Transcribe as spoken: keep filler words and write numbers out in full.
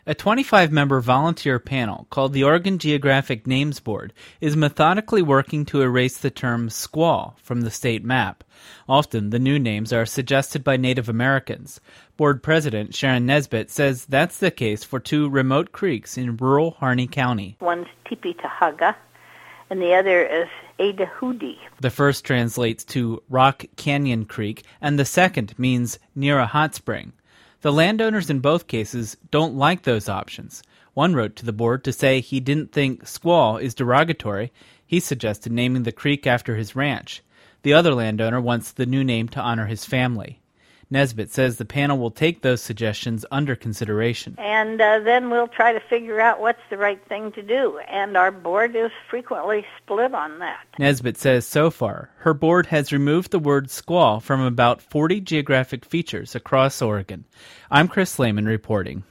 A twenty-five member volunteer panel called the Oregon Geographic Names Board is methodically working to erase the term squaw from the state map. Often, the new names are suggested by Native Americans. Board President Sharon Nesbitt says that's the case for two remote creeks in rural Harney County. One's Tipitahaga, and the other is Adahudi. The first translates to Rock Canyon Creek, and the second means near a hot spring. The landowners in both cases don't like those options. One wrote to the board to say he didn't think squaw is derogatory. He suggested naming the creek after his ranch. The other landowner wants the new name to honor his family. Nesbitt says the panel will take those suggestions under consideration. And uh, then we'll try to figure out what's the right thing to do. And our board is frequently split on that. Nesbitt says so far, her board has removed the word squaw from about forty geographic features across Oregon. I'm Chris Lehman reporting.